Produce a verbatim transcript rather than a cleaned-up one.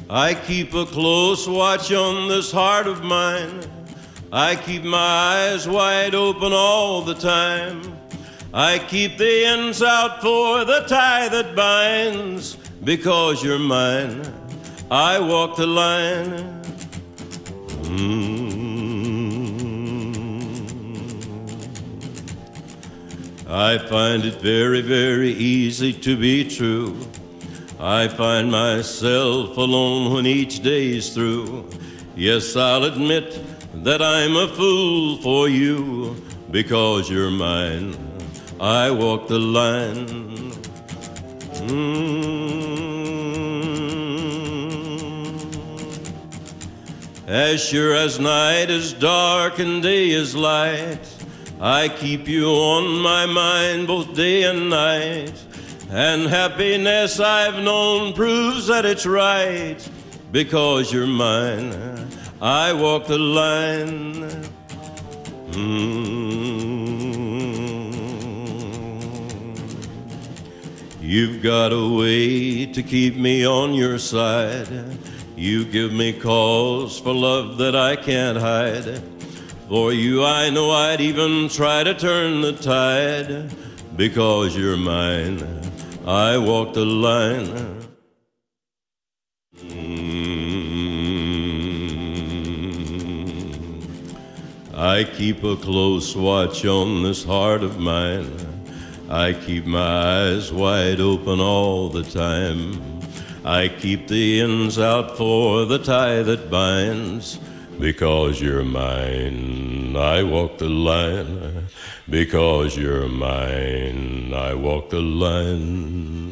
I keep a close watch on this heart of mine. I keep my eyes wide open all the time. I keep the ends out for the tie that binds. Because you're mine, I walk the line. Mm. I find it very, very easy to be true. I find myself alone when each day's through. Yes, I'll admit that I'm a fool for you. Because you're mine, I walk the line. Mm. As sure as night is dark and day is light, I keep you on my mind both day and night. And happiness I've known proves that it's right. Because you're mine, I walk the line. Mm. You've got a way to keep me on your side. You give me cause for love that I can't hide. For you I know I'd even try to turn the tide. Because you're mine, I walk the line. Mm. I keep a close watch on this heart of mine. I keep my eyes wide open all the time. I keep the ends out for the tie that binds. Because you're mine, I walk the line. Because you're mine, I walk the line.